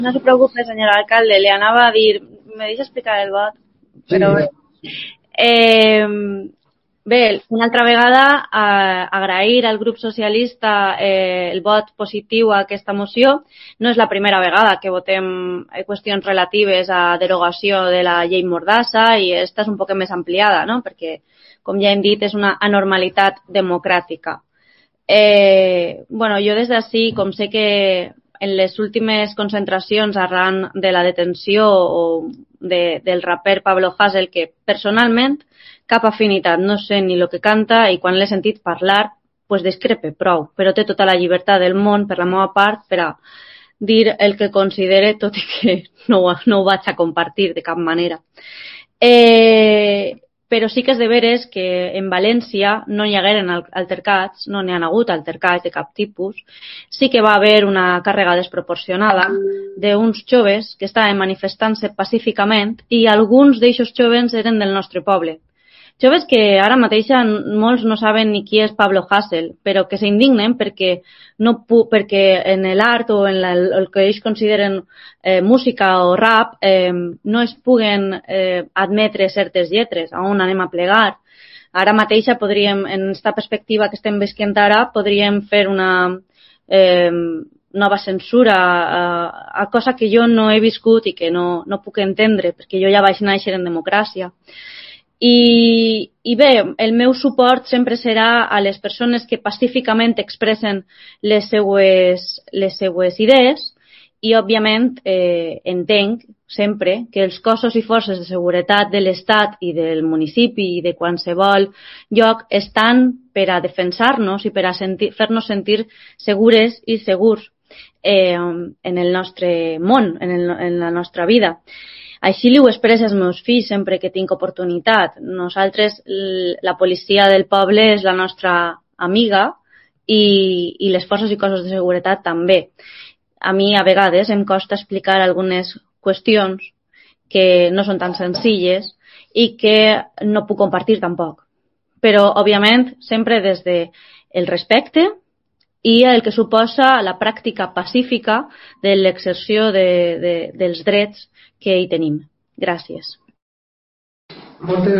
No se preocupe, señor alcalde, le anava a dir... Me deixa explicar el vot? Però bé. Bé, una altra vegada agrair al grup socialista el vot positiu a aquesta moció. No és la primera vegada que votem qüestions relatives a derogació de la llei Mordassa i esta és un poc més ampliada, no? Perquè, com ja hem dit, és una anormalitat democràtica. Jo des d'ací, com sé que en les últimes concentracions arran de la detenció del raper Pablo Hasél, que personalment cap afinitat, no sé ni el que canta i quan l'he sentit parlar, pues discrepe prou, però té tota la llibertat del món per la meva part per a dir el que considere, tot i que no ho vaig a compartir de cap manera. Però sí que és de veres que en València no hi hagueren altercats, no n'hi ha hagut altercats de cap tipus. Sí que va haver una càrrega desproporcionada d'uns joves que estaven manifestant-se pacíficament i alguns d'aquests joves eren del nostre poble. Joves que ara mateix molts no saben ni qui és Pablo Hasél, però que s'indignen perquè en l'art o en el que ells consideren música o rap no es puguen admetre certes lletres, on anem a plegar. Ara mateix podríem, en aquesta perspectiva que estem visquent ara, podríem fer una nova censura a cosa que jo no he viscut i que no puc entendre, perquè jo ja vaig néixer en democràcia. I bé, el meu suport sempre serà a les persones que pacíficament expressen les seues idees i, òbviament, entenc sempre que els cossos i forces de seguretat de l'Estat i del municipi i de qualsevol lloc estan per a defensar-nos i per a fer-nos sentir segures i segurs en el nostre món, en la nostra vida. Així li ho expresso als meus fills sempre que tinc oportunitat. Nosaltres, la policia del poble és la nostra amiga i les forces i cossos de seguretat també. A mi a vegades em costa explicar algunes qüestions que no són tan senzilles i que no puc compartir tampoc. Però, òbviament, sempre des del respecte i el que suposa la pràctica pacífica de l'exerció dels drets que hi tenim. Gràcies.